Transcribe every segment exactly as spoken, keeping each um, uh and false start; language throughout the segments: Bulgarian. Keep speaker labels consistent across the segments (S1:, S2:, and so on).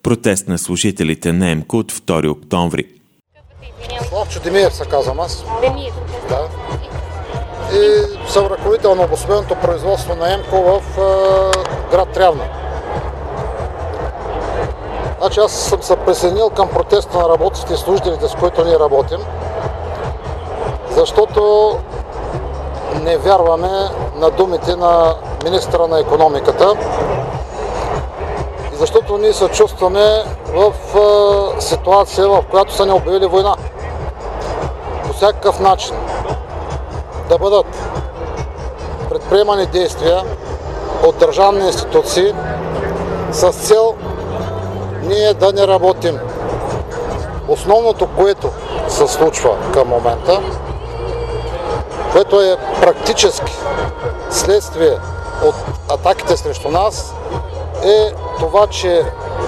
S1: Протест на служителите на ЕМКО от втори октомври.
S2: Славчо Демиев се казвам аз.
S3: Демиев.
S2: Да. И съм ръководител на обособеното производство на ЕМКО в е, град Трявна. Значи аз съм се присъединил към протеста на работниците и служителите, с които ние работим, защото не вярваме на думите на министъра на икономиката и защото ние се чувстваме в е, ситуация, в която са ни обявили война. По всякакъв начин да бъдат предприемани действия от държавни институции с цел ние да не работим. Основното, което се случва към момента, което е практически следствие от атаките срещу нас, е това, че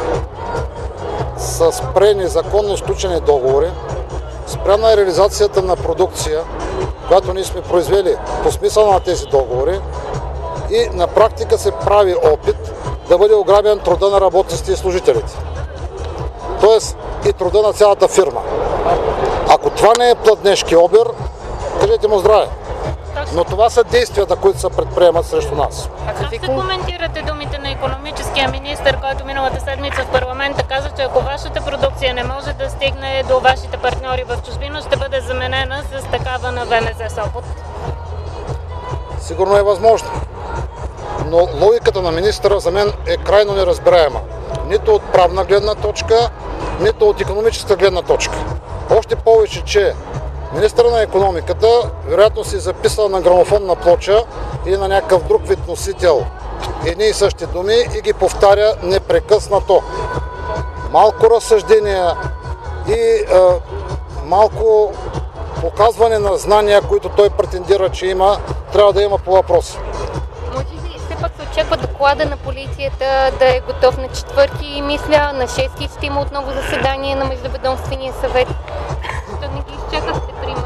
S2: са спрени законно сключени договори, спряна е реализацията на продукция, която ние сме произвели по смисъл на тези договори, и на практика се прави опит да бъде ограбен труда на работниците и служителите. Тоест и труда на цялата фирма. Ако това не е пладнешки обир, кажете му здраве. Но това са действията, които се предприемат срещу нас.
S3: А как ще коментирате думите на икономическия министър, който миналата седмица в парламента каза, че ако вашата продукция не може да стигне до вашите партньори в чужбина, ще бъде заменена с такава на ВМЗ Сопот?
S2: Сигурно е възможно. Но логиката на министъра за мен е крайно неразбираема. Нито от правна гледна точка, нито от икономическа гледна точка. Още повече, че министъра на икономиката вероятно си записал на грамофонна плоча или на някакъв друг вид носител едни и същи думи и ги повтаря непрекъснато. Малко разсъждения и е, малко показване на знания, които той претендира, че има, трябва да има по въпроса.
S3: Може ли все пак се очаква доклада на полицията да е готов на четвърти и мисля, на шести ще има отново заседание на Междуведомствения съвет? Да не ги изчакахте, примерно.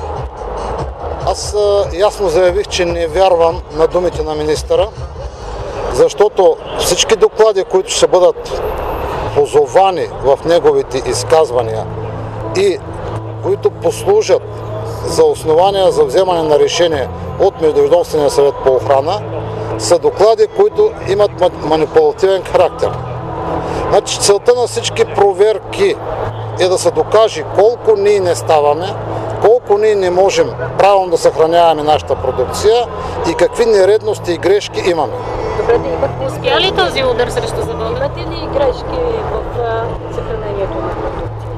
S2: Аз а, ясно заявих, че не вярвам на думите на министъра, защото всички доклади, които ще бъдат позовани в неговите изказвания и които послужат за основания за вземане на решение от Междуведомствения съвет по охрана, са доклади, които имат манипулативен характер. Значи целта на всички проверки е да се докаже колко ние не ставаме, колко ние не можем правилно да съхраняваме нашата продукция и какви нередности и грешки имаме.
S3: Добре, да имате... Успя ли този удар срещу завода?
S4: Имате ли грешки в съхранението на продукцията?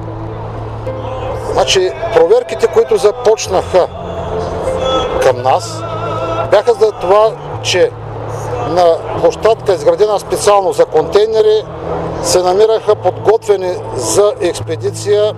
S2: Значи, проверките, които започнаха към нас, бяха за това, че на площадка, изградена специално за контейнери, се намираха подготвени за експедиция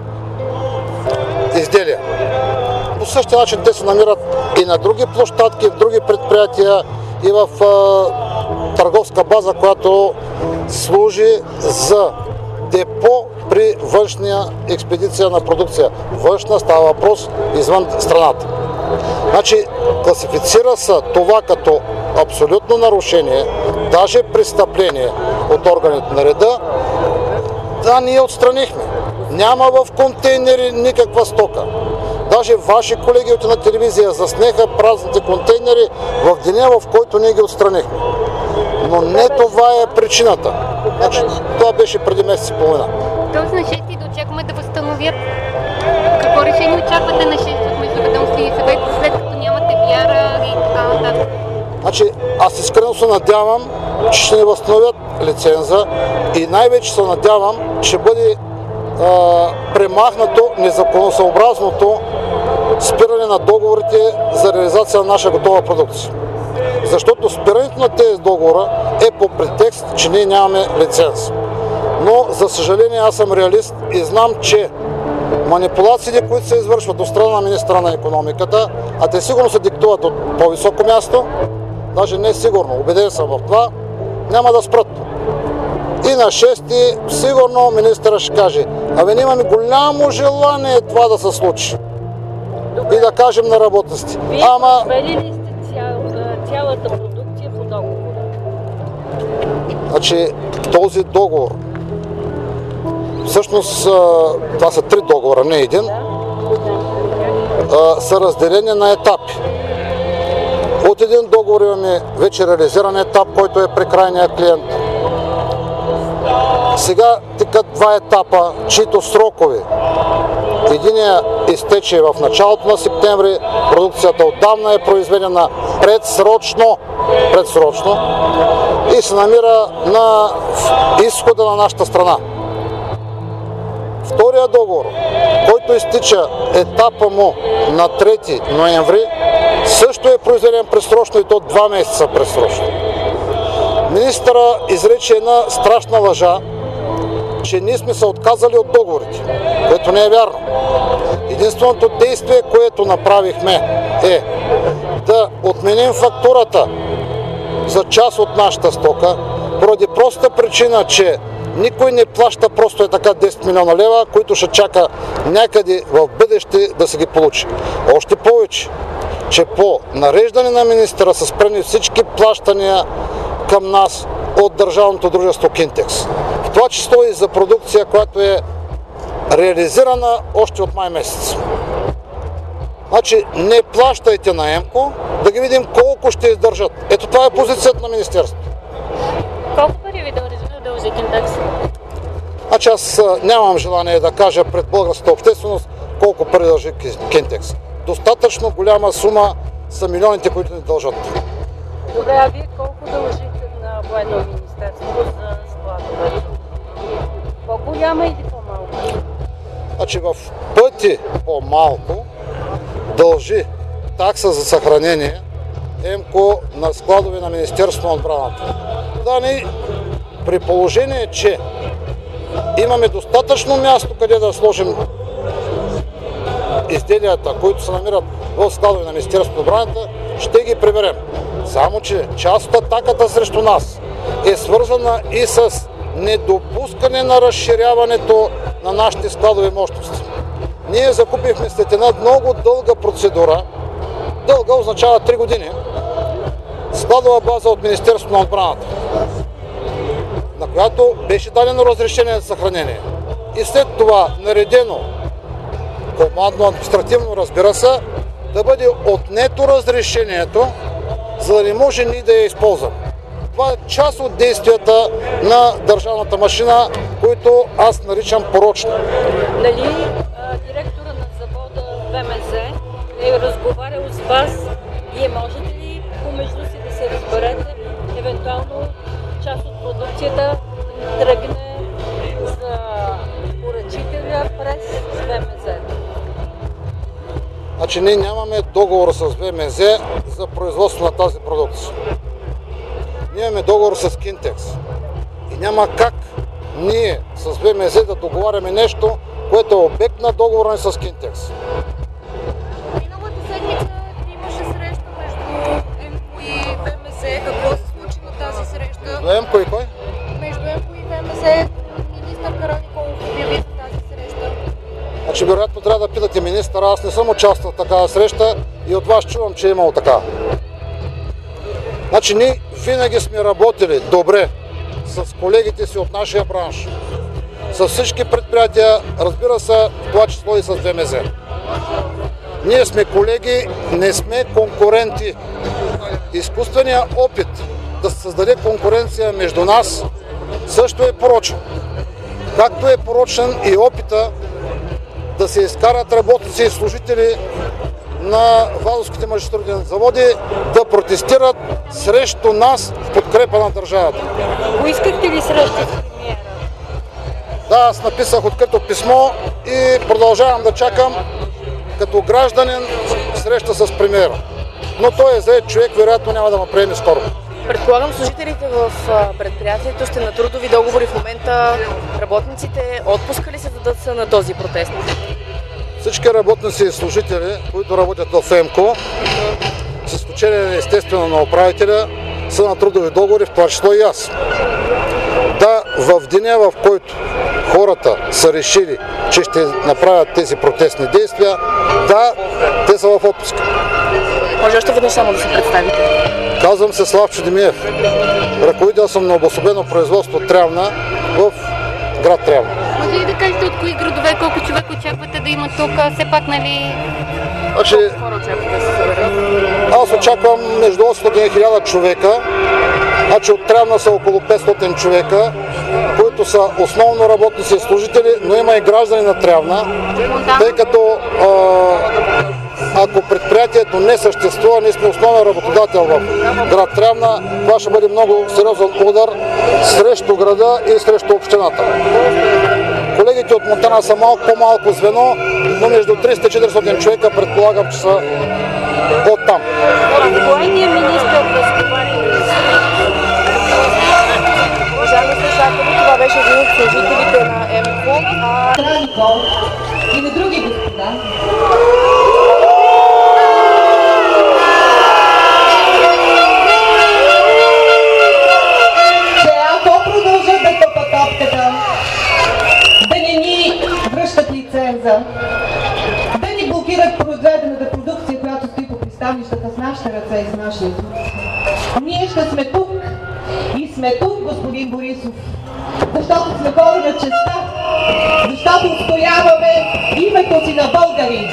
S2: изделия. По същия начин те се намират и на други площадки, в други предприятия и в а, търговска база, която служи за депо при външния експедиция на продукция. Външна става въпрос извън страната. Значи, класифицира се това като абсолютно нарушение, даже престъпление от органите на реда. Да, ние отстранихме. Няма в контейнери никаква стока. Даже ваши колеги от една телевизия заснеха празните контейнери в деня, в който ние ги отстранихме. Но не това е причината. Значи, това беше преди месец и половина.
S3: Тоест на шести да очакваме да възстановят. Какво решение очаквате на шести от Междуведомствения съвет, след като нямате вяра и така нататък?
S2: Значи, аз искрено се надявам, че ще ни възстановят лиценза и най-вече се надявам, че ще бъде а, премахнато незаконосъобразното спиране на договорите за реализация на наша готова продукция. Защото спирането на тези договора е по претекст, че ние нямаме лиценз. Но, за съжаление, аз съм реалист и знам, че манипулациите, които се извършват от страна на министъра на икономиката, а те сигурно се диктуват от по-високо място, даже не сигурно, убеден съм в това, няма да спрат. И на шести сигурно министъра ще каже: абе, ние имаме голямо желание това да се случи. Добре. И да кажем на работниците.
S4: Вие
S2: Ама...
S4: произвели ли сте цял, цялата продукция по договора?
S2: Значи, този договор всъщност това са три договора, не един, са разделени на етапи. От един договор имаме вече реализиран етап, който е при крайния клиент. Сега текат два етапа, чието срокове. Единият изтече в началото на септември, продукцията отдавна е произведена предсрочно, предсрочно и се намира на изхода на нашата страна. Втория договор, който изтича етапа му на трети ноември, също е произведен предсрочно и то два месеца предсрочно. Министъра изрече една страшна лъжа, че ние сме се отказали от договорите, което не е вярно. Единственото действие, което направихме, е да отменим фактурата за част от нашата стока, поради проста причина, че никой не плаща просто е така десет милиона лева, които ще чака някъде в бъдеще да се ги получи. Още повече, че по нареждане на министъра са спрени всички плащания към нас от държавното дружество Кинтекс. В това число и за продукция, която е реализирана още от май месец. Значи не плащайте на ЕМКО, да ги видим колко ще издържат. Ето това е позицията на министерството.
S3: Колко пари ви дължи Кинтекс?
S2: Значи аз нямам желание да кажа пред българската общественост колко пари дължи Кинтекс. Достатъчно голяма сума са милионите, които ни дължат.
S4: Добре, а вие колко дължите на Военно министерство за складове? По-голяма или по-малко?
S2: Значи в пъти по-малко дължи такса за съхранение ЕМКО на складове на Министерството на отбраната. Да, ни при положение, че имаме достатъчно място, къде да сложим изделията, които се намират в складове на Министерството на отбраната, ще ги приберем. Само че част от атаката срещу нас е свързана и с недопускане на разширяването на нашите складови мощности. Ние закупихме след една много дълга процедура, дълга означава три години, складова база от Министерството на отбраната, на която беше дадено разрешение за съхранение. И след това наредено командно-административно, разбира се, да бъде отнето разрешението, за да не може ние да я използваме. Това е част от действията на държавната машина, които аз наричам порочни.
S4: Нали директора на завода ВМЗ е разговарял с вас? Вие можете ли помежду си да се разберете, евентуално част от продукцията да тръгне за поръчителя през ВМЗ?
S2: Значи ние нямаме договор с ВМЗ за производство на тази продукция. Ние имаме договор с Кинтекс. И няма как ние с ВМЗ да договаряме нещо, което е обект на договора ни с Кинтекс.
S5: Миналата седмица имаше среща между ЕМКО и ВМЗ. Какво се случи на тази среща?
S2: Между ЕМКО и кой?
S5: Между ЕМКО и ВМЗ министър Караниколов обяви за тази среща.
S2: Значи вероятно трябва да питате министъра. Аз не съм участвал в такава среща и от вас чувам, че е имало така. Значи ние винаги сме работили добре с колегите си от нашия бранш, с всички предприятия, разбира се, в това число и с ВМЗ. Ние сме колеги, не сме конкуренти. Изкуственият опит да се създаде конкуренция между нас също е порочен. Както е порочен и опита да се изкарат работници и служители на Вазовските магистрални заводи да протестират срещу нас в подкрепа на държавата.
S4: Поискахте ли среща с премиера?
S2: Да, аз написах открито писмо и продължавам да чакам като гражданин среща с премиера. Но той е зает човек, вероятно няма да ме приеме скоро.
S6: Предполагам, служителите в предприятието сте на трудови договори в момента. Работниците отпуска ли се да са на този протест?
S2: Всички работници и служители, които работят в ЕМКО, с изключение естествено на управителя, са на трудови договори, в това число и аз. Да, в деня, в който хората са решили, че ще направят тези протестни действия, да, те са в отпуск.
S6: Може още веднъж само да се представите.
S2: Казвам се Славчо Демиев. Ръководител съм на обособено производство Трявна в град Трявна.
S5: Може ли да кажете от кои градове, колко човек очаквате да има тук? Все пак, нали...
S2: Значи, аз очаквам между осемстотин и хиляда човека. Значи от Трявна са около петстотин човека, които са основно работници и служители, но има и граждани на Трявна, тъй като а, ако предприятието не съществува, ние сме основен работодател в град Трявна, това ще бъде много сериозен удар срещу града и срещу общината. Колегите от Монтана са малко по-малко звено, но между триста и четиристотин човека предполагам, че са от там.
S4: Военният министър разговаря
S6: Уважаеми слушатели, това беше един от служителите на ЕМКО.
S7: И на други господа. Че ако продължат да тъпат топката, да не ни връщат лиценза, да ни блокират произведената продукция, която стои по пристанищата с нашите ръце и с нашия труд, ние ще сме тук и сме тук, господин Борисов, защото сме хора на честта, защото отстояваме името си на българи.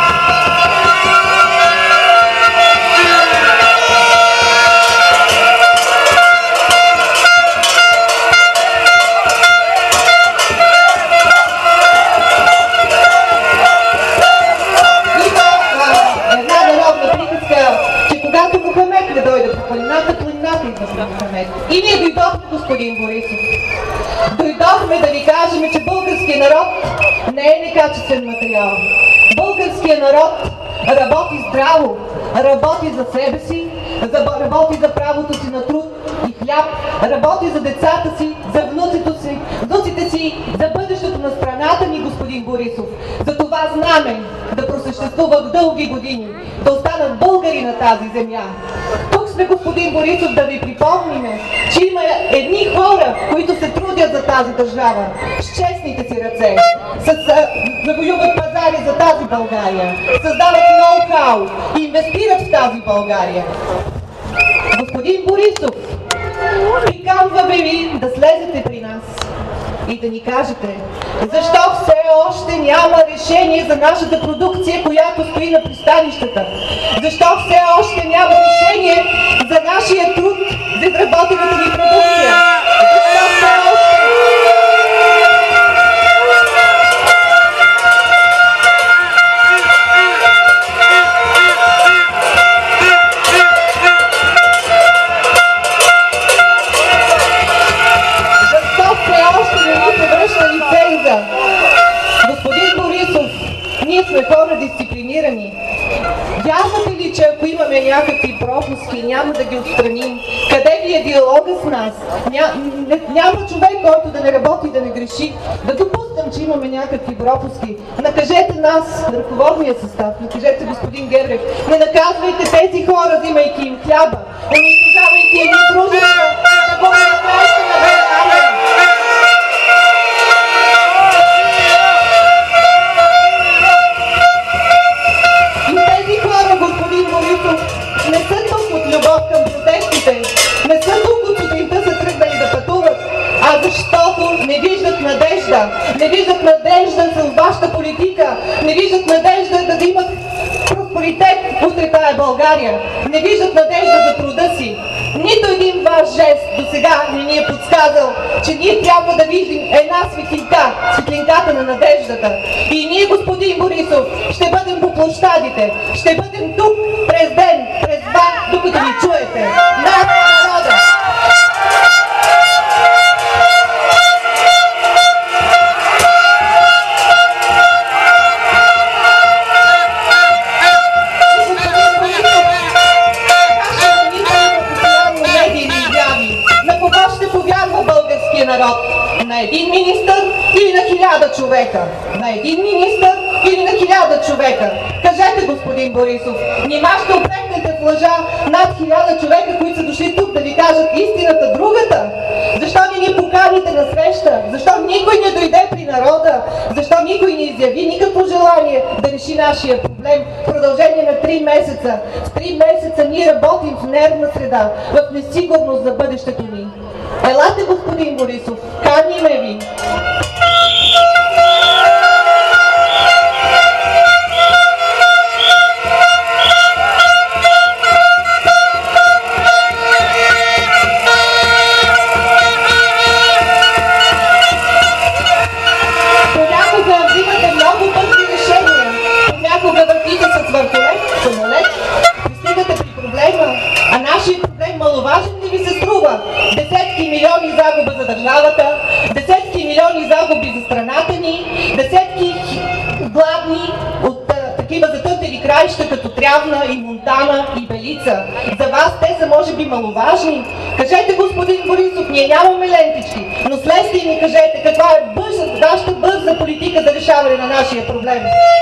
S7: И ние дойдохме, господин Борисов. Дойдохме да ви кажем, че българският народ не е некачествен материал. Българският народ работи здраво, работи за себе си, работи за правото си на труд и хляб, работи за децата си, за внуците си, внуците си, за бъдещето на страната ни, господин Борисов. За това знаме да просъществува дълги години, да останат българи на тази земя. Тук сме, господин Борисов, да ви припомним, че има едни хора, които се трудят за тази държава, с честните си ръце, с завоюват пазари за тази България, създават ноу-хау, инвестират в тази България. Господин Борисов, приканваме ви да слезете при нас и да ни кажете, защо все още няма решение за нашата продукция, която стои на пристанищата? Защо все още няма решение за нашия труд, за изработената ни продукция? Защо все още... Господин Борисов, ние сме хора дисциплинирани. Вярвате ли, че ако имаме някакви пропуски, няма да ги отстраним? Къде ви е диалога с нас? Ня, не, няма човек, който да не работи и да не греши. Да допускам, че имаме някакви пропуски. Накажете нас, ръководния състав, накажете господин Гебрев. Не наказвайте тези хора, взимайки им хляба, унищожавайки едни дружества, да го направите на България. Не са тук от любов към протестите, не са тук от сутринта са тръгнали да пътуват, а защото не виждат надежда, не виждат надежда с вашата политика, не виждат надежда да, да имат просперитет утре тая България, не виждат надежда за труда си. Нито един ваш жест до сега не ни е подсказал, че ние трябва да видим една светлинка, светлинката на надеждата. И ние, господин Борисов, ще бъдем по площадите, ще бъдем тук през ден, през два, докато ни чуете. Над народа! Народ. На един министър или на хиляда човека? На един министър или на хиляда човека? Кажете, господин Борисов, нима ще упрекнете в лъжа над хиляда човека, които са дошли тук да ви кажат истината другата? Защо не ни поканите на среща? Защо никой не дойде при народа? Защо никой не изяви никакво желание да реши нашия проблем в продължение на три месеца? В три месеца ние работим в нервна среда, в несигурност за бъдещето ни. Елате, господин господин Борисов, каниме ви! Маловажен ли ви се струва? Десетки милиони загуба за държавата, десетки милиони загуби за страната ни, десетки гладни от а, такива затънтели краища като Трявна и Монтана и Белица. За вас те са може би маловажни? Кажете, господин Борисов, ние нямаме лентички, но слезте и ни кажете каква е бърза, вашата бърза политика за решаване на нашия проблем.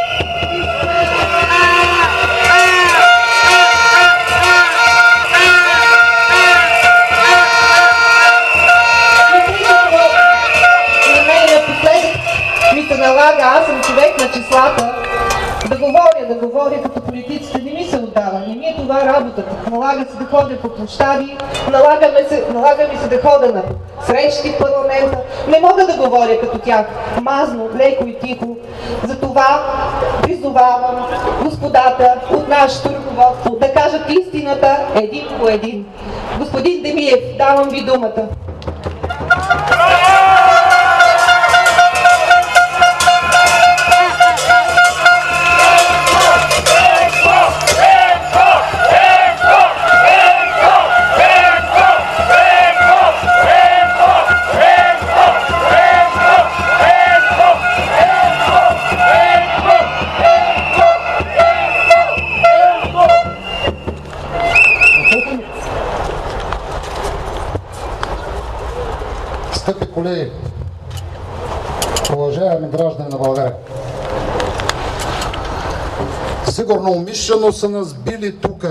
S7: Налага, аз съм човек на числата, да говоря, да говоря като политиците не ми се отдава, не ми е това работата. Налага се да ходя по площади, налага ми се, налага ми се да ходя на срещи в парламента. Не мога да говоря като тях, мазно, леко и тихо. Затова призовавам господата от нашето ръководство да кажат истината един по един. Господин Демиев, давам ви думата.
S2: Скъпи колеги, уважаеми граждани на България, сигурно умишлено са нас били тук,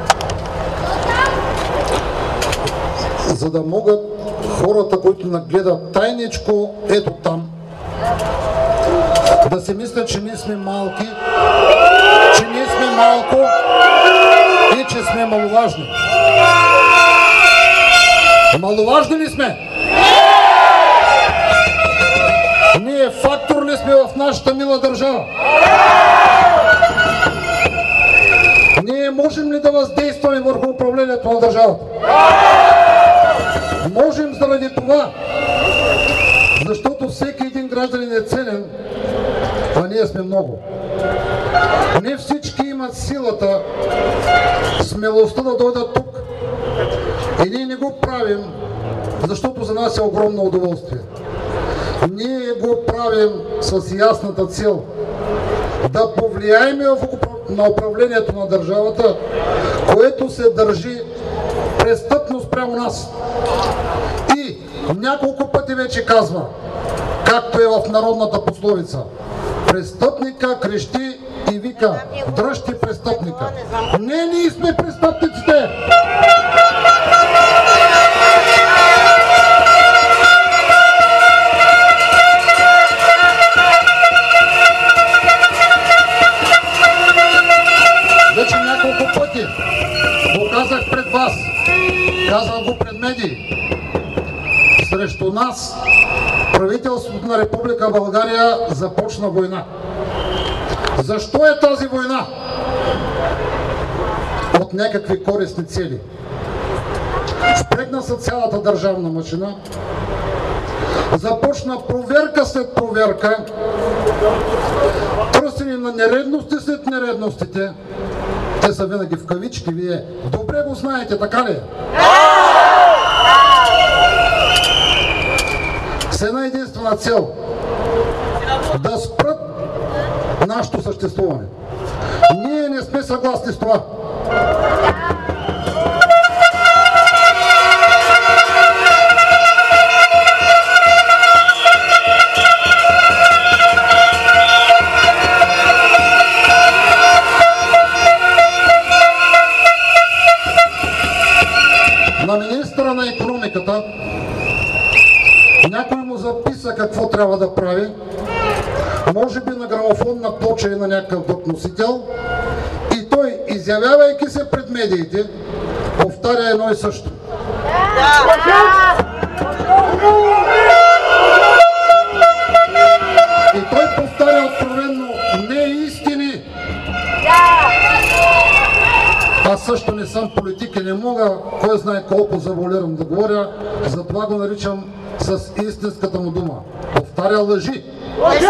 S2: за да могат хората, които нагледат тайничко, ето там, да си мислят, че ние сме малки, че ние сме малко и че сме маловажни. Маловажни ли сме? Ние фактор ли сме в нашата мила държава? Ние можем ли да въздействаме върху управлението на държавата? Можем заради това, защото всеки един гражданин е ценен, а ние сме много. Не всички имат силата, смелостта да дойдат тук. И ние не го правим, защото за нас е огромно удоволствие. Ние го правим с ясната цел да повлияем на управлението на държавата, което се държи престъпно спрямо нас. И няколко пъти вече казва, както е в народната пословица: престъпника крещи и вика: дръжте престъпника. Не, ние сме престъпниците! Вече няколко пъти го казах пред вас, казах го пред медии. Срещу нас правителството на Република България започна война. Защо е тази война? От някакви користни цели. Впрегна се цялата държавна машина, започна проверка след проверка, търсене на нередности след нередностите. Те са винаги в кавички, вие добре го знаете, така ли? С една единствена цел: да спрат нашето съществуване. Ние не сме съгласни с това. На министъра на икономиката някой му записа какво трябва да прави, може би на грамофонна плоча и на някакъв друг носител, и той, изявявайки се пред медиите, повтаря едно и също. Да! И той повтаря откровенно неистини. Аз също не съм политик и не мога, кой знае колко заволирам да говоря, затова го наричам с истинската му дума. Повтаря лъжи. Лъжи!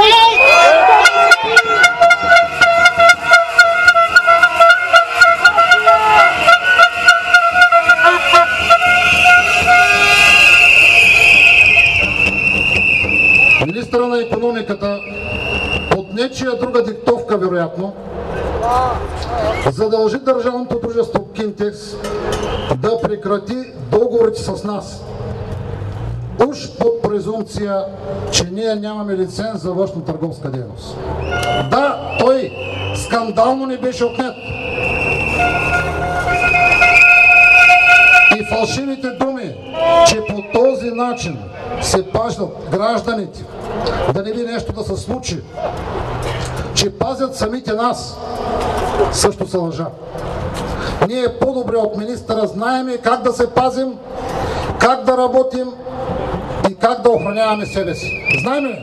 S2: Министъра на икономиката от нечия друга диктовка, вероятно, задължи държавното дружество Кинтекс да прекрати договорите с нас. Уж под презумпция, че ние нямаме лиценз за външно-търговска дейност. Да, той скандално ни беше отнет. И фалшивите думи, че по този начин се пазят гражданите, да не би нещо да се случи, че пазят самите нас, също се лъжа. Ние по-добре от министъра знаем как да се пазим, как да работим и как да охраняваме себе си. Знаем ли?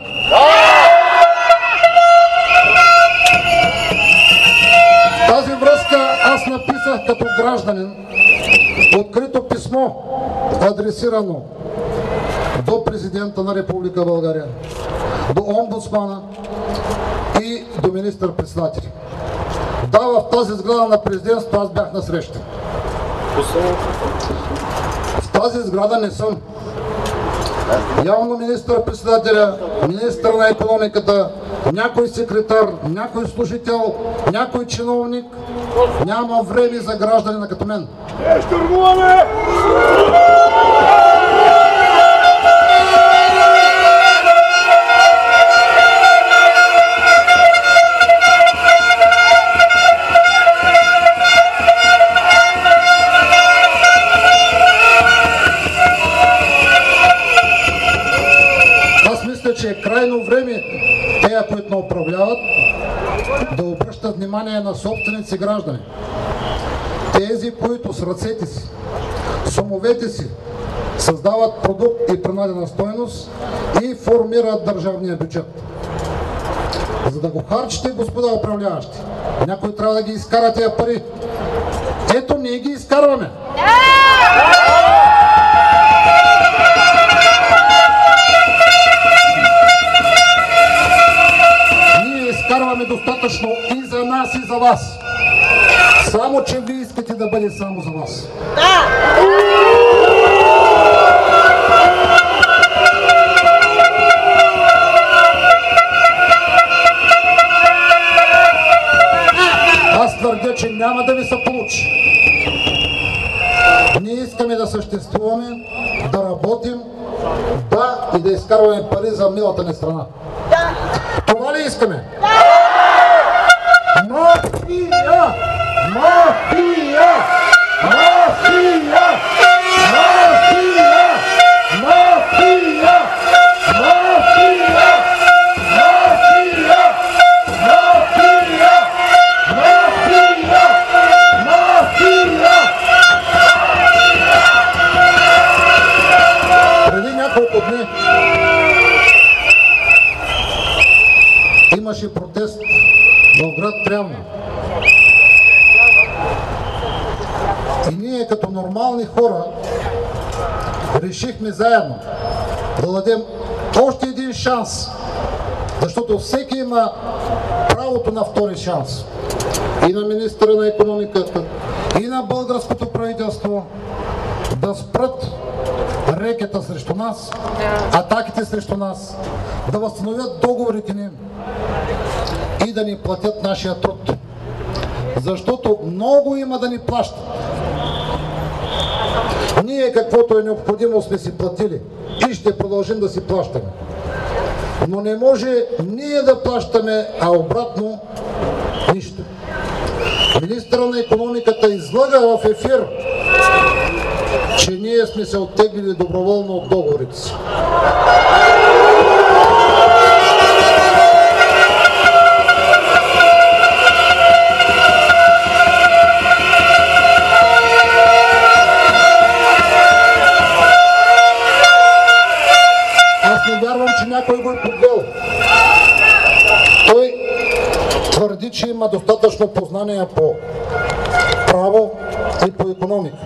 S2: В тази връзка аз написах като гражданин открито писмо, адресирано до президента на Република България, до омбудсмана и до министър-председателя. Да, в тази сграда на президентството аз бях на среща. В тази сграда не съм. Явно министър-председателя, министър на икономиката, някой секретар, някой служител, някой чиновник няма време за гражданина като мен. Е, штурмуваме! Че е крайно време тея, които не управляват, да обръщат внимание на собственици граждани. Тези, които с ръцете си, с умовете си създават продукт и принадена стойност и формират държавния бюджет. За да го харчите, господа управляващи, някой трябва да ги изкара тия пари. Ето, ние ги изкарваме. Изкарваме достатъчно и за нас, и за вас. Само, че вие искате да бъде само за вас. Да! Аз твърдя, че няма да ви се получи. Ние искаме да съществуваме, да работим, да и да изкарваме пари за милата ни страна. Да! Това ли искаме? Да! Мафия! Мафия! Мафия! Мафия! Мафия! Мафия! Мафия! Мафия! Мафия! Мафия! Преди няколко дни имаше протест в град Трявна. И ние като нормални хора решихме заедно да дадем още един шанс, защото всеки има правото на втори шанс. И на министъра на икономиката, и на българското правителство да спрат рекета срещу нас, атаките срещу нас, да възстановят договорите ни и да ни платят нашия труд. Защото много има да ни плащат. Ние каквото е необходимо сме си платили и ще продължим да си плащаме. Но не може ние да плащаме, а обратно нищо. Министърът на икономиката излага в ефир, че ние сме се оттеглили доброволно от договорите си. твърди, че има достатъчно познания по право и по икономика.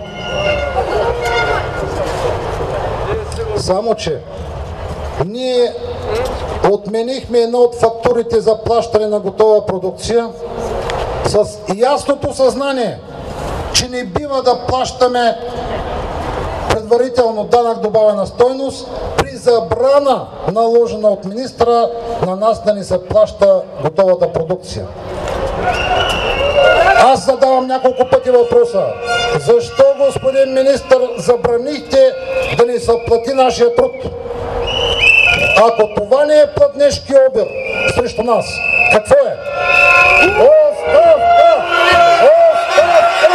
S2: Само че ние отменихме една от фактурите за плащане на готова продукция с ясното съзнание, че не бива да плащаме предварително данък добавена стойност при забрана, наложена от министра, на нас да ни се плаща готовата продукция. Аз задавам няколко пъти въпроса. Защо, господин министър, забранихте да ни се плати нашия труд? Ако това не е платнешки обир срещу нас, какво е? Оставка! Оставка!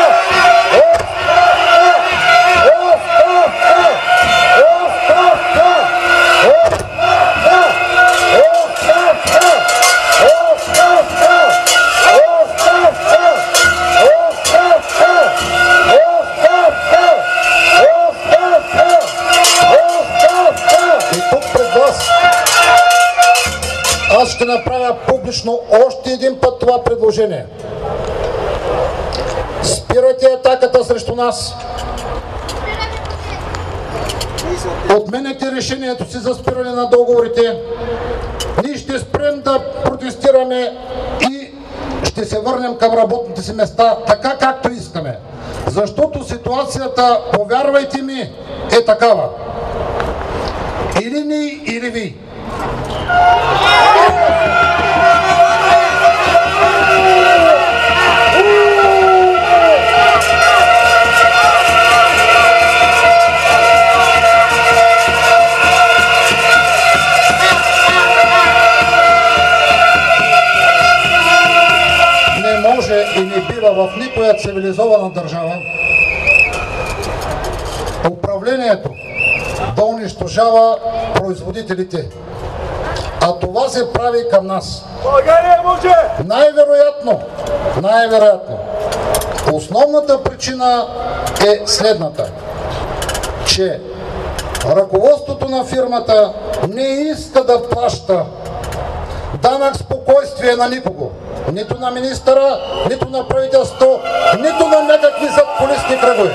S2: Оставка! Оставка! Оставка! Оставка! Оставка! Оставка! Оставка! Оставка! Оставка! Оставка! И тук пред вас аз ще направя публично още един път това предложение. Спирайте атаката срещу нас. Отменете решението си за спиране на договорите. Ние ще спрем да протестираме и ще се върнем към работните си места така, както искаме. Защото ситуацията, повярвайте ми, е такава. Или ние, или ви. Не може и не бива в никоя цивилизована държава управлението да унищожава производителите. А това се прави към нас.
S8: България може!
S2: Най-вероятно, най-вероятно, основната причина е следната, че ръководството на фирмата не иска да плаща данък спокойствие на никого. Нито на министъра, нито на правителството, нито на някакви задкулисни кръгове.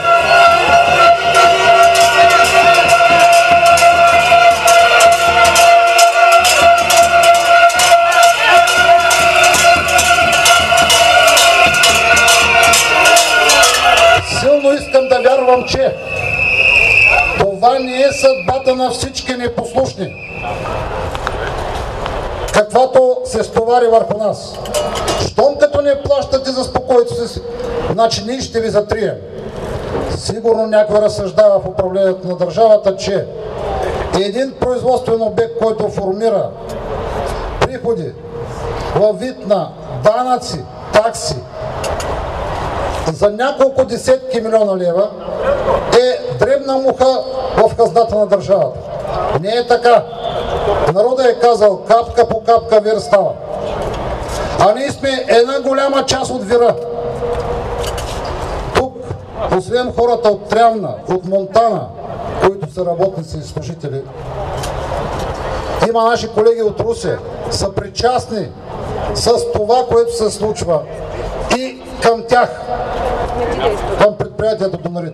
S2: Силно искам да вярвам, че това не е съдбата на всички непослушни, каквато се стовари върху нас. Щом като не плащате за спокойствие си, значи ние ще ви затрием. Сигурно някой разсъждава в управлението на държавата, че един производствен обект, който формира приходи във вид на данъци, такси за няколко десетки милиона лева, е дребна муха в хазната на държавата. Не е така. Народът е казал, капка по капка вир става. А ние сме една голяма част от вира. Тук, освен хората от Трявна, от Монтана, които са работници и служители, има наши колеги от Русе, са причастни с това, което се случва и към тях, към предприятието Донарит.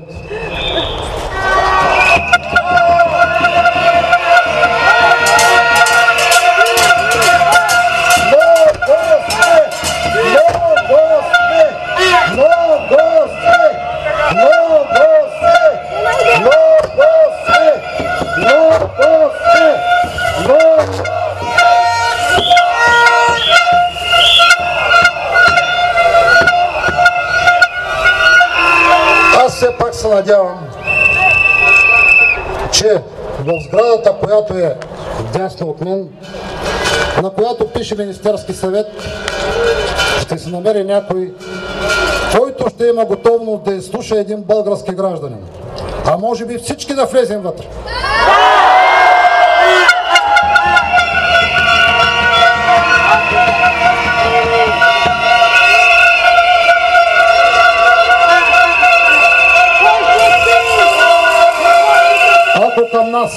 S2: Все пак се надявам, че в сградата, която е дясно от мен, на която пише Министерски съвет, ще се намери някой, който ще има готовност да изслуша един български гражданин. А може би всички да влезем вътре. Ако към нас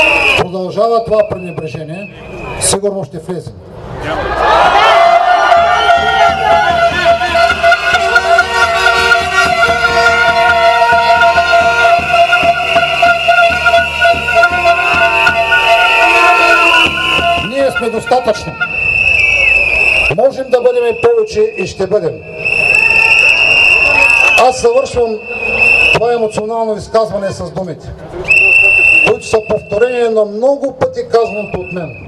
S2: продължава това пренебрежение, сигурно ще влезем. сме достатъчно. Можем да бъдем повече и ще бъдем. Аз съвършвам това емоционално изказване с думите, които са повторение на много пъти казаното от мен.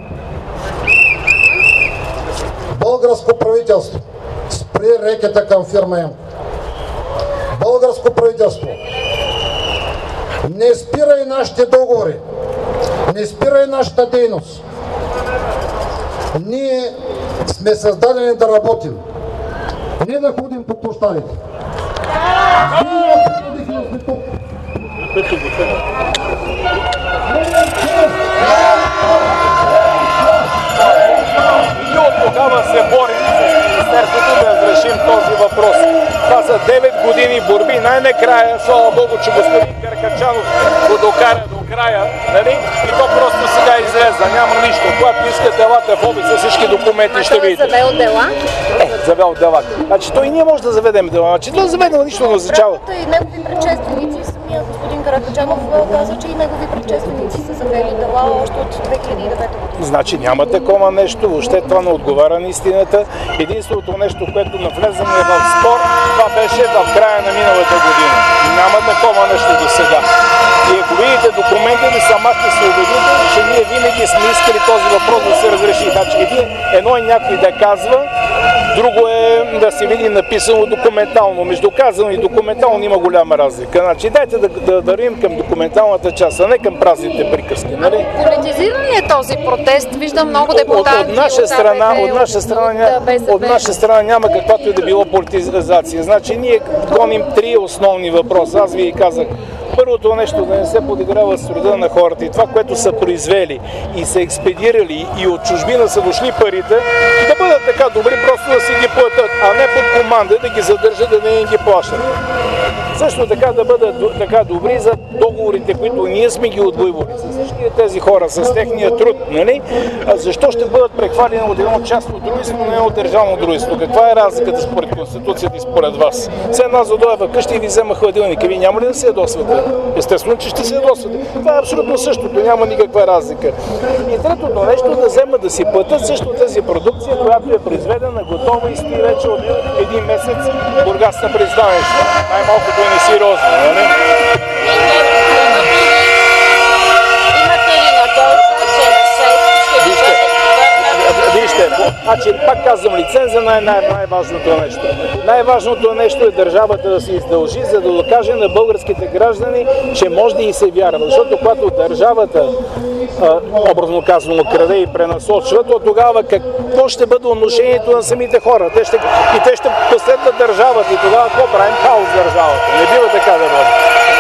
S2: Българско правителство спри рекета към фирма Емко. Българско правителство, не спирай нашите договори, не спирай нашата дейност. Ние сме създадени да работим, не да ходим по площадите.
S8: Ние от тогава се борим с Министерството да разрешим този въпрос. Това са девет години борби. Най-накрая, слава Богу, че господин Каракачанов го докара до края, нали? И то просто сега излеза. Няма нищо. Когато искате, елате в офис с всички документи, ще видите.
S6: Той е завел дела?
S8: Е, завел дела. Значи той и ние може да заведем дела. Значи той заведел нищо не означава.
S5: И негови предшественици, самият господин Каракачанов каза, че и негови предшественици са завели дела още от две хиляди и девета година.
S8: Значи няма такова нещо, въобще това не отговаря на истината. Единственото нещо, което навлезаме в спор, това беше в края на миналата година. Няма такова нещо до сега. И ако видите документите, сама ще се убедите, че ние винаги сме искали този въпрос да се разреши. Значи един, едно е някой да казва, друго е да се види написано документално. Между казано и документално има голяма разлика. Значи дайте да, да дървим към документалната част, а не към празните приказки. Нали?
S5: Политизиран ли е този протест? Виждам много депутати
S8: от, от, наша страна, от, наша страна, от, от наша страна няма каквато и да било политизация. Значи ние гоним три основни въпроса. Аз ви казах. Първото нещо да не се подиграва с труда на хората и това, което са произвели и са експедирали и от чужбина са дошли парите, да бъдат така добри, просто да си ги платят, а не под команда да ги задържат, да не ги плащат. Също така да бъдат така добри за договорите, които ние сме ги отвоювали с всички тези хора, с техния труд, нали? А защо ще бъдат прехвалени от едно частно дружество, не от държавно дружество? Каква е разликата според Конституцията и според вас? Все една задоева къща и ви взема хладилника. Вие няма ли да се ядосвате? Естествено, че ще се ядосвате. Това е абсолютно същото, няма никаква разлика. И третото нещо да вземат да си платят също тази продукция, която е произведена, готова и стои вече от един месец в Бургас на пристанище. Най-малкото е несериозно, нали?
S4: Имате ли надежда, че на шест ще бъде
S8: Вижте, значи, пак казвам, лиценза най- най- най-важното нещо. Най-важното нещо е държавата да се издължи, за да докаже на българските граждани, че може да и се вярва. Защото когато държавата, а, образно казано, краде и пренасочва, то тогава какво ще бъде отношението на самите хора? Те ще, и те ще последват държавата и тогава какво правим? Хаос в държавата. Не бива така да бъде.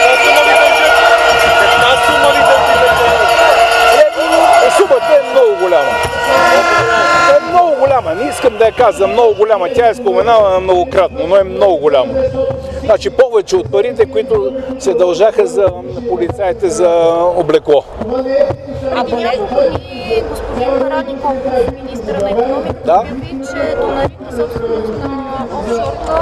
S8: Сумата е много голяма. Е много голяма. Не искам да я казвам много голяма. Тя е споменавана многократно, но е много голяма. Значи повече от парите, които се дължаха за полицаите за облекло.
S5: А по няколко дни господин Караников, министър на икономиката,
S8: Да?
S5: обяви, че донарите собственост на офшорка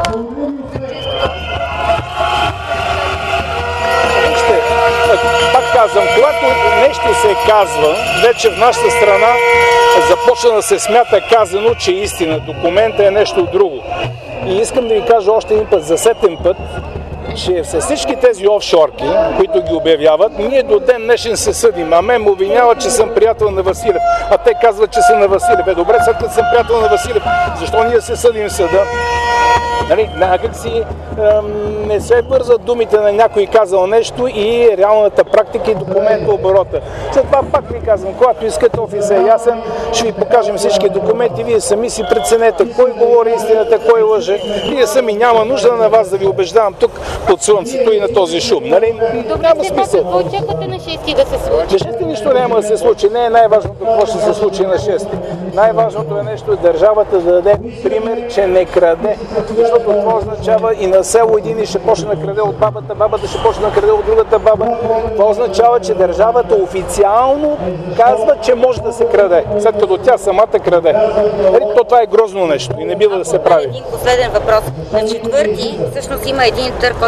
S8: Вижте, пак казвам, когато нещо се казва, вече в нашата страна започна да се смята казано, че истина. Документа е нещо друго. И искам да ви кажа още един път, за сетен път, че с всички тези офшорки, които ги обявяват, ние до ден днешен се съдим. А мен му обвиняват, че съм приятел на Василев. А те казват, че съм на Василев. Е, добре, след като съм приятел на Василев, защо ние се съдим в съда? Нали, някак си ем, не се вързат думите на някой казал нещо и реалната практика и документа оборота. След това пак ви казвам, когато искате, офисът е ясен, ще ви покажем всички документи, вие сами си преценете кой говори истината, кой лъже. Вие сами няма нужда на вас да ви убеждавам тук под слънцето и на този шум. Нали? Няма смисъл.
S3: Какво очаквате на шести да се случи?
S8: На шести нищо няма да се случи. Не е най-важното какво ще се случи на шести. Най-важното е нещо е държавата да даде пример, че не краде. Защото това означава и на село един ще почне да краде от бабата, бабата ще почне да краде от другата баба. Това означава, че държавата официално казва, че може да се краде, след като тя самата краде. То това е грозно нещо и не бива да се прави.
S9: Един последен въпрос. На четвърти всъщност има един търг, който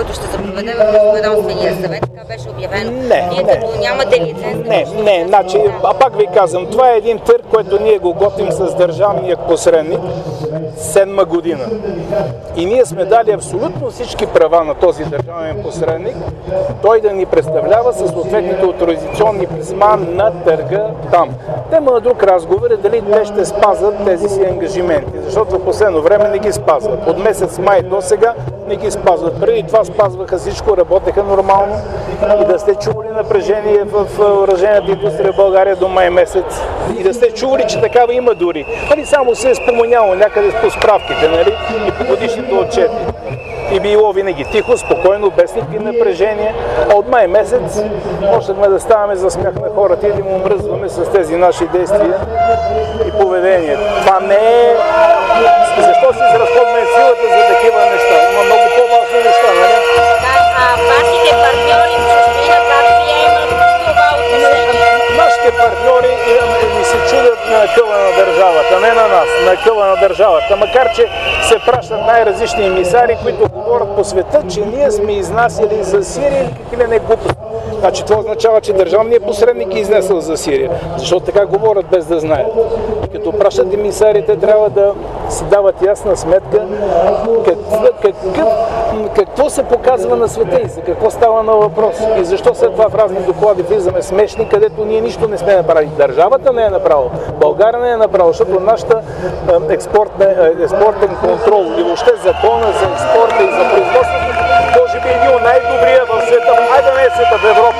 S9: който ще се проведе в ведомствения съвет, така беше обявено.
S8: Не,
S9: Вие
S8: не.
S9: като нямате лиценз...
S8: Не, не, значи, а пак ви казвам, това е един търг, който ние го готвим с държавния посредник седма година. И ние сме дали абсолютно всички права на този държавен посредник, той да ни представлява със съответните авторизационни писма на търга там. Тема на друг разговор е дали те ще спазват тези си ангажименти, защото в последно време не ги спазват. От месец май до сега не ги спазват. Преди това спазваха всичко, работеха нормално и да сте чували напрежение в оръжейната индустрия в България до май месец и да сте чували, че такава има дори. Нали, само се е споменяло някъде по справките, нали, и по годишните отчети. И било винаги тихо, спокойно, без никакви напрежения. А от май месец почнахме да ставаме за смях на хората и да му мръзваме с тези наши действия и поведение. Това не е... Защо си изразходваме силата за такива неща? Има много по-важни неща, нали?
S9: Да, а вашите партньори в чужбина как приемат това отношение?
S8: Нашите партньори ми се чудят на къла на държавата, не на нас, на къла на държавата. Макар че се пращат най-различни емисари, които говорят по света, че ние сме изнасяли за Сирия или какви не глупости. Значи това означава, че държавният посредник е изнесъл за Сирия, защото така говорят без да знаят. И като пращат емисарите, трябва да си дават ясна сметка какво, какъв, какво се показва на света и за какво става на въпрос. И защо след това в разни доклади влизаме смешни, където ние нищо не сме направили. Държавата не е направила, България не е направила, защото нашата експортен контрол и въобще закона за експорта и за производството може би е един от най-добрия в света, айде не е света, в Европа.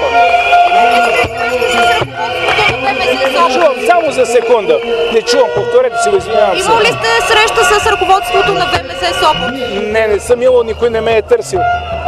S8: Чувам само за секунда. Не чувам, повторете си, извинявам се.
S5: Имал ли сте среща с ръководството на ВМЗ Сопот?
S8: Не, не съм имал, никой не ме е търсил.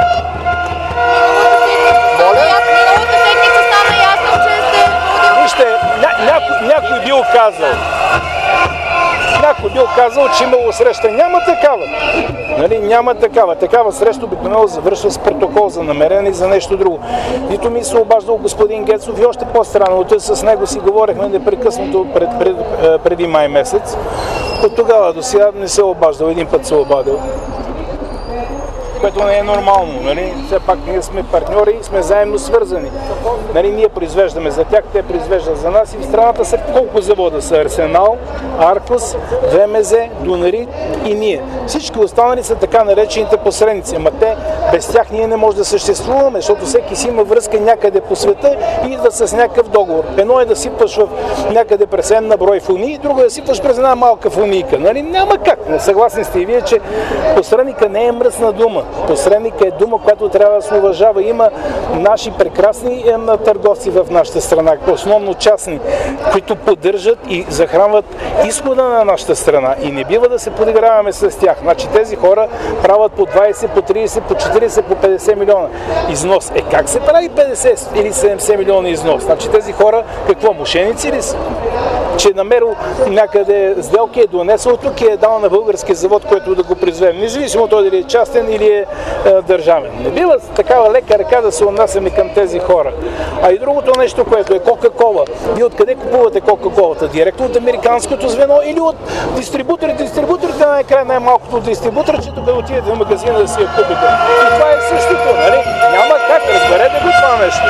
S5: Миналата седмица стана ясно, че сте водил...
S8: Вижте, ня, някой, някой бил казал. Някой бил казал, че имало среща. Няма такава. Нали? Няма такава. Такава среща обикновено завършва с протокол за намерение и за нещо друго. Нито ми се обаждал господин Гецов и още по-странното, с него си говорихме непрекъснато пред, пред, преди май месец. От тогава до сега не се обаждал, един път се обадил. Което не е нормално, нали? Все пак ние сме партньори и сме заедно свързани. Нали, ние произвеждаме за тях, те произвеждат за нас и в страната са колко завода са: Арсенал, Аркос, ВМЗ, Дунарит и ние. Всички останали са така наречените посредници, ама те без тях ние не може да съществуваме, защото всеки си има връзка някъде по света и идва с някакъв договор. Едно е да сипваш в някъде през една брой фунии, друго е да сипваш през една малка фунийка. Нали? Няма как. Съгласни сте и вие, че посредника не е мръсна дума. Посредника е дума, която трябва да се уважава. Има наши прекрасни е, търговци в нашата страна, основно частни, които поддържат и захранват изхода на нашата страна. И не бива да се подиграваме с тях. Значи тези хора правят по двайсет, по трийсет, по четирийсет, по петдесет милиона износ. Е как се прави петдесет или седемдесет милиона износ? Значи тези хора какво, мошеници ли са? Че е намерил някъде сделки, е донесъл тук и е дал на български завод, който да го произведе. Независимо той дали е частен или е, е държавен. Не бива такава лека ръка да се отнасяме към тези хора. А и другото нещо, което е Кока-кола. Вие откъде купувате Кока-колата? Директно от американското звено или от дистрибуторите? Дистрибуторите най-край най-малкото от дистрибуторчето да отидете в магазина да си я купите. И това е същото, нали? Няма как, разберете го това нещо.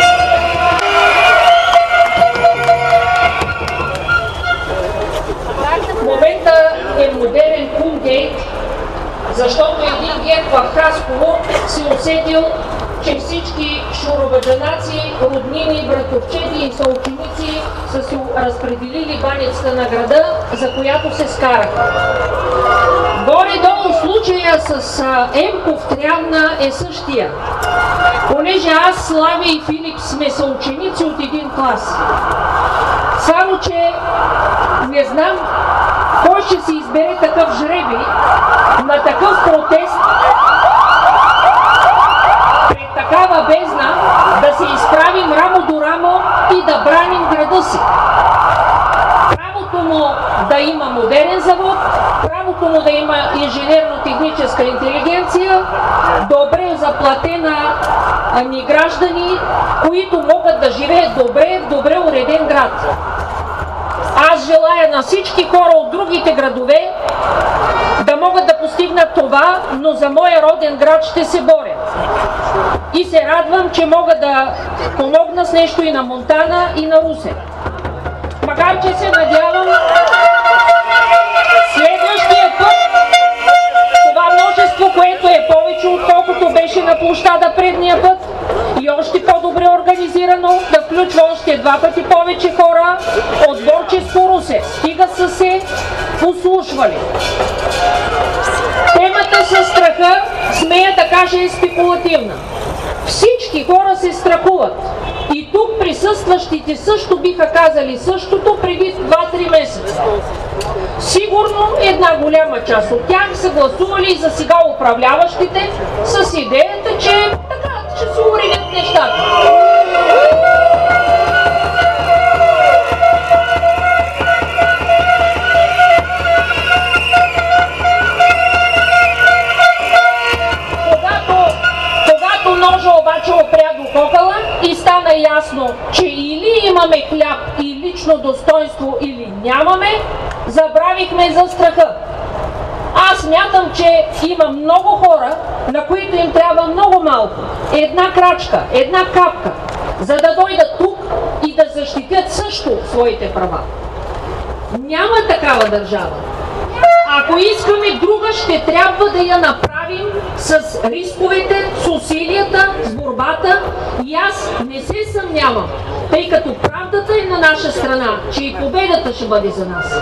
S10: В момента е модерен Кунгейт, защото един гет в Хасково си усетил, че всички шуробаджанаци, роднини, братовчети и съученици са си разпределили баницата на града, за която се скараха. Горе-долу случая с Емко в Трявна е същия. Понеже аз, Слави и Филип сме съученици от един клас. Само, че не знам кой ще се избере такъв жреби на такъв протест пред такава бездна да се изправим рамо до рамо и да браним града си. Правото му да има модерен завод, правото му да има инженерно-техническа интелигенция, добре заплатена ни граждани, които могат да живеят добре в добре уреден град. Аз желая на всички хора от другите градове да могат да постигнат това, но за моя роден град ще се боря. и се радвам, че мога да помогна с нещо и на Монтана, и на Русе. Макар че се надявам следващия път това множество, което е повече отколкото беше на площада предния път и още по-добре организирано, да включва още два пъти повече хора от Борческо Русе. Стига са се послушвали. Темата със страха, смея да кажа, е спекулативна. Всички хора се страхуват. И тук присъстващите също биха казали същото преди два-три месеца. Сигурно една голяма част от тях са гласували за сега управляващите с идеята, че така ще се уредят нещата. Ножа обаче опря до кокала и стана ясно, че или имаме хляб и лично достоинство, или нямаме, забравихме за страха. Аз смятам, че има много хора, на които им трябва много малко. Една крачка, една капка, за да дойдат тук и да защитят също своите права. Няма такава държава. Ако искаме друга, ще трябва да я направим с рисковете, с усилията, с борбата, и аз не се съмнявам, тъй като правдата е на наша страна, че и победата ще бъде за нас.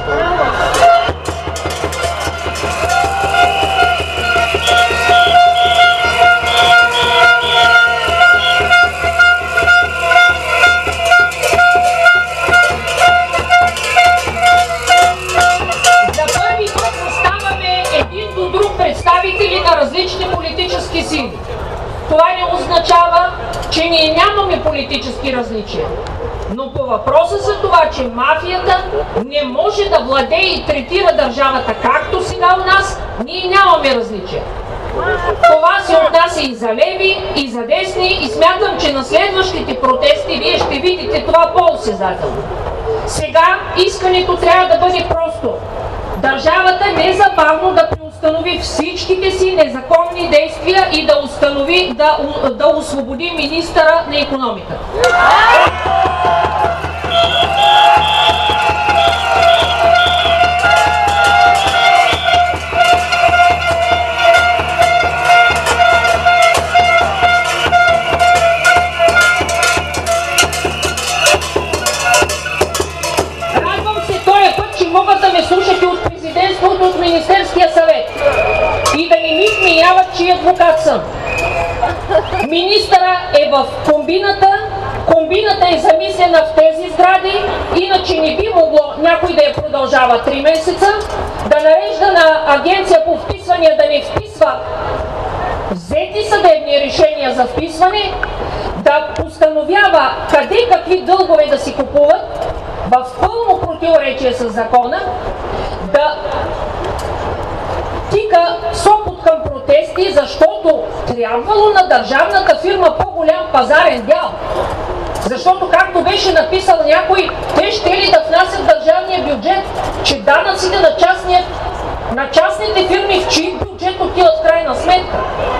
S10: Представители на различни политически сили. Това не означава, че ние нямаме политически различия. Но по въпроса за това, че мафията не може да владее и третира държавата както сега у нас, ние нямаме различия. Това се отнася и за леви, и за десни, и смятам, че на следващите протести вие ще видите това по-осезателно. Сега искането трябва да бъде просто. Държавата незабавно да преустанови всичките си незаконни действия и да установи, да, да освободи министъра на икономиката. Могат да ме слушате от президентството, от Министерския съвет и да не ми вменяват, че адвокат съм. Министъра е в комбината, комбината е замислена в тези сгради, иначе не би могло някой да я продължава три месеца, да нарежда на агенция по вписвания да не вписва взети съдебни решения за вписване, да постановява къде какви дългове да си купуват, в пълно противоречие с закона, да тика сопот към протести, защото трябвало на държавната фирма по-голям пазарен дял. Защото, както беше написал някой, те ще ли да внасят държавния бюджет, че данъците на, частния, на частните фирми в чий бюджет отиват в крайна сметка.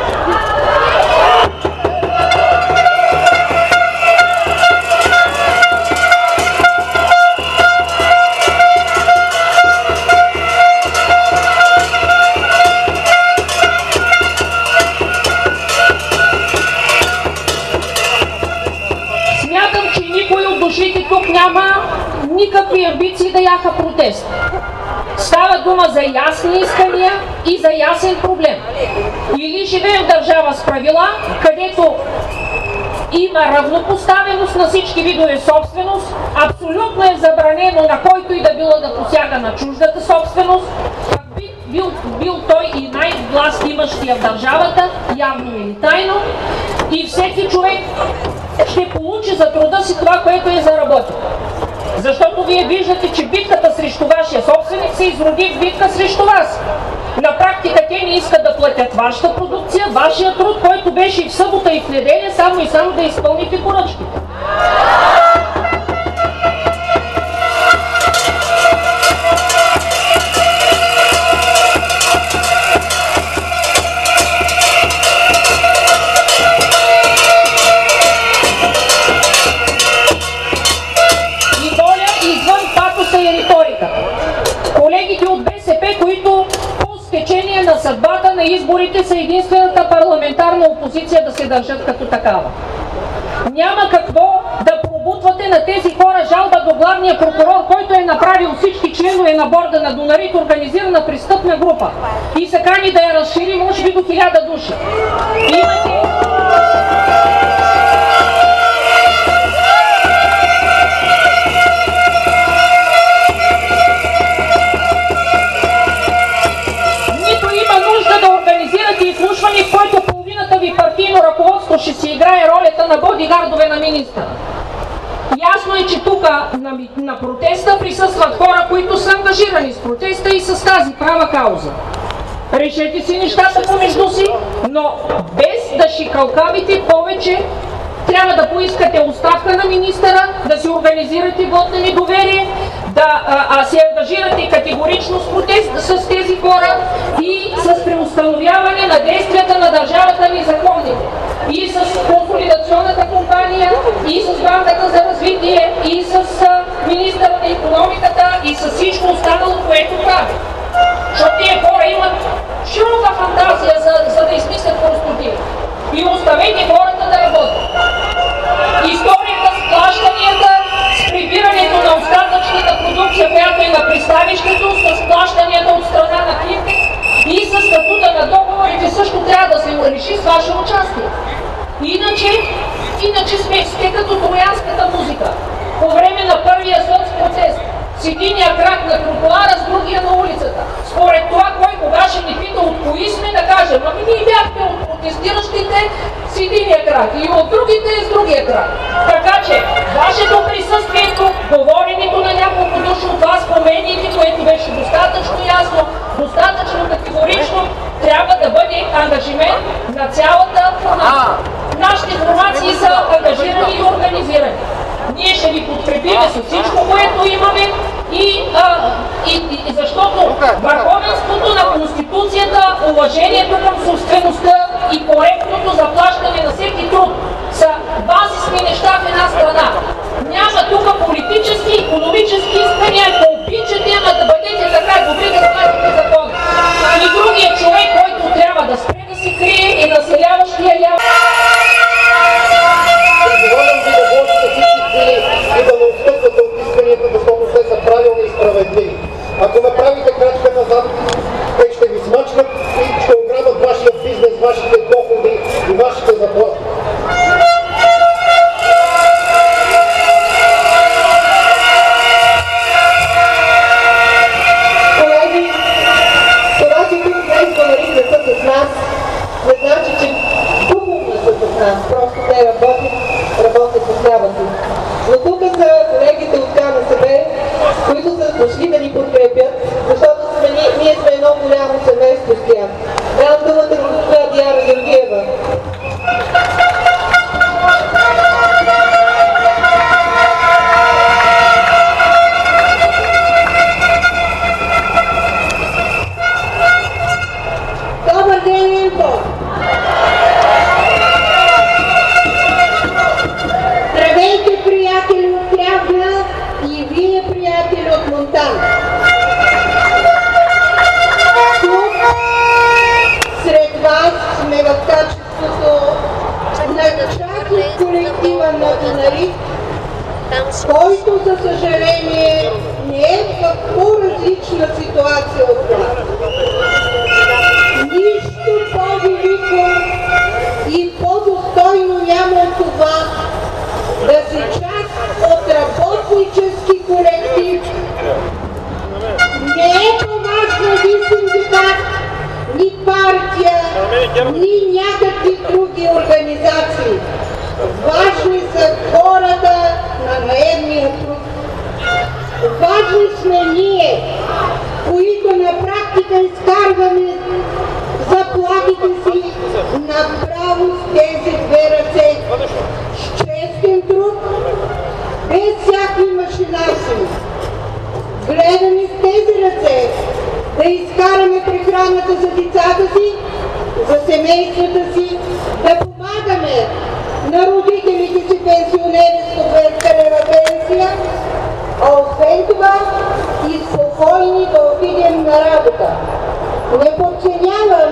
S10: Тук няма никакви амбиции да яха протест. Става дума за ясни искания и за ясен проблем. Или живеем в държава с правила, където има равнопоставеност на всички видове собственост, абсолютно е забранено на който и да било да посяга на чуждата собственост, пък би бил, бил той и най-власт имащия в държавата, явно или тайно, и всеки човек ще получи за труда си това, което е заработил. Защото вие виждате, че битката срещу вашия собственик се изроди в битка срещу вас. На практика те не искат да платят вашата продукция, вашия труд, който беше и в събота и в неделя, само и само да изпълните поръчките. съдбата на изборите са единствената парламентарна опозиция да се държат като такава. Няма какво да пробутвате на тези хора жалба до главния прокурор, който е направил всички членове на борда на Дунарит организирана престъпна група и се кани да я разшири, може би до хиляда души. Имате... изслушване, в което половината ви партийно ръководство ще си играе ролята на бодигардове на министъра. Ясно е, че тук на, на протеста присъстват хора, които са ангажирани с протеста и с тази права кауза. Решете си нещата помежду си, но без да шикалкавите повече, трябва да поискате оставка на министъра, да си организирате вот на недоверие, да а, а се ангажирате категорично с протест с тези хора и с преустановяване на действията на държавата незаконните. И с консолидационната компания, и с банката за развитие, и с а, министъра на икономиката, и с всичко останало, което прави. Защото тия хора имат широка фантазия, за, за да измислят простотия. И оставете хората да работят. Историята с плащанията, с прибирането на остатъчната продукция, която е на пристанището, с плащанията от страна на клиентите и с статута на договорите също трябва да се реши с ваше участие. Иначе, иначе сме сте като троянската музика. По време на първия соцпротест с единия крак на тротоара, с другия на улицата. Според това, кой кога ще ни пита от кои сме, да кажем, ами ние бяхме от протестиращите с единия крак и от другите с другия крак. Така че, вашето присъствие тук, говоренето на няколко души от вас по медиите, което беше достатъчно ясно, достатъчно категорично, трябва да бъде ангажимент на цялата формация. Нашите формации са ангажирани и организирани. Ние ще ви подкрепиме с всичко, което имаме и, а, и, и защото върховенството на Конституцията, уважението към собствеността и коректното заплащане на всеки труд са базисни неща в една страна. Няма тук политически, икономически искания, ако обичате, ама да бъдете така добри да спазите закон. И другият човек, който трябва да спре да се крие, е населяващия ляво.
S11: И да не отстъпвате от исканията, защото те са правилни и справедливи. Ако направите крачка назад, те ще ви смачкат и ще ограбят вашия бизнес, вашите доходи и вашите заплати.
S7: Колеги, това, че тук днес Дунарит не са с нас, не значи, че духовно са с нас. Просто те работят, работят с хлябата. Но тук са колегите от К Н С Б, които са дошли да ни подкрепят, защото сме, ние, ние сме едно голямо семейство с тях. Давам думата на госпожа Диана Георгиева.
S12: Добър ден, Емко! Здравейте, приятели от Трявна и вие, приятели от Монтана. Тук сред вас сме в качеството на част от колектива на Дунарит, който, за съжаление, не е в по-различна ситуация от това. Нищо по-велико и по-достойно няма от това да си част от работнически колектив. Не е по-важно ни синдикат, ни партия, ни някакви други организации. Важни са хората на наемния труд. Важни сме ние, които на практика изкарваме заплатите си направо с тези две ръце. С честен труд, без всякакви машинации. Гледаме с тези ръце да изкараме прехраната за децата си, за семействата си, да помагаме на родителите си пенсионери с подвескарена пенсия, а освен това и спокойни да отидем на работа. Не подценявам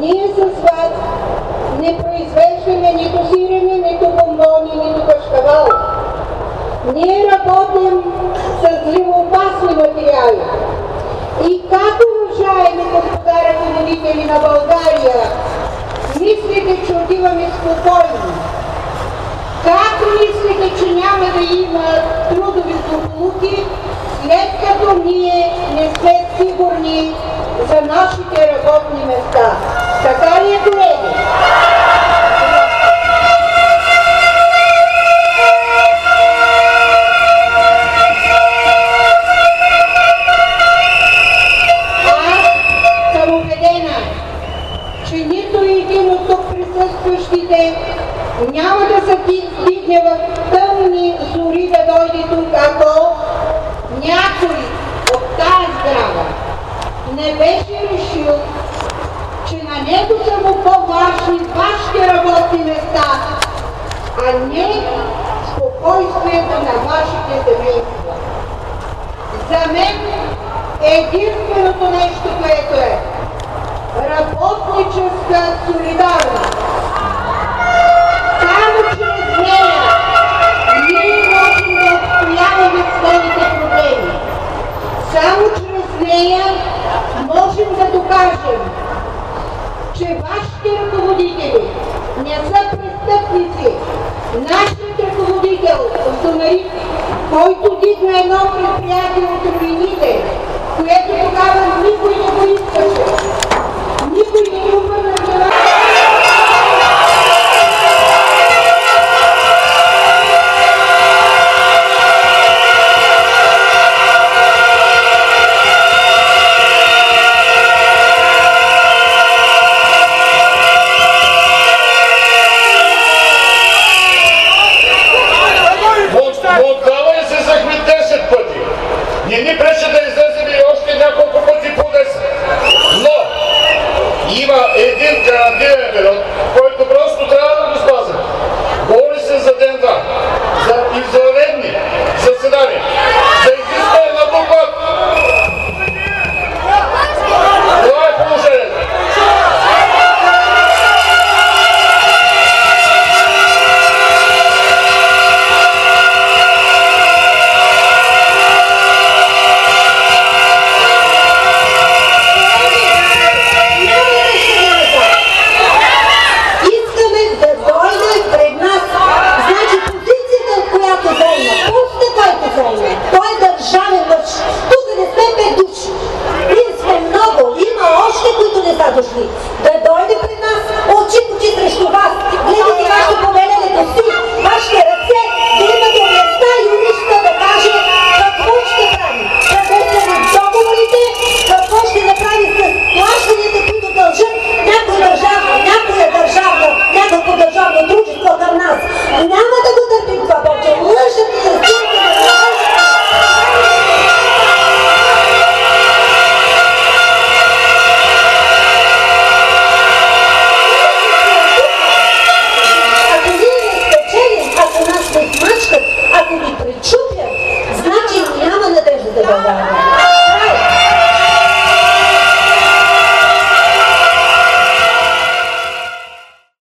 S12: Ние с вас не произвеждаме нито сирене, нито бомбони, нито кашкавал. Ние работим с взривоопасни материали. И как, уважаеми господа ръководители на България, мислите, че отиваме спокойно? Как мислите, че няма да има трудови злополуки, след като ние не сме сигурни за нашите работни места? Така ли е, колеги? Аз съм убедена, че нито един от тук присъстващите няма да се стигне в тъмни зори да дойде тук, ако някой от тази сграда не беше решил, че на него са му по-важни вашите работни места, а не спокойствието на вашите семейства. За мен единственото нещо, което е работническа солидарност. Само чрез нея ние можем да отстояваме своите проблеми. Само чрез нея можем да докажем, че вашите ръководители не са престъпници. Нашият ръководител, Зумарик, който дигна едно предприятие от руините, което тогава никой не го искаше. Никой не го обърна внимание.
S13: Не ни пречи да излезем и още няколко пъти по десет. Но има един гарантиран период, който просто трябва да го спазим. Говори се за ден-два, за извънредни заседания, за изискване на доклад. Това е положението.
S12: Той е държавен мъж. Тук не сме пет души. Ние сме много. Има още, които не са дошли. Да дойде пред нас, очи в очи срещу вас. Гледайте вашето повеленето си, вашите ръце, да имате областта и умища да каже какво ще прави. Къде са ни договорите, какво ще направи с плащанията, които дължат някоя държавна, някоя държавна, някакво държавно дружество към нас. Няма да го търпим това повече. Лъжат и раздирате на това. Ако ние не спечелим, ако нас не смачкат, ако ни пречупят, значи няма надежда за България.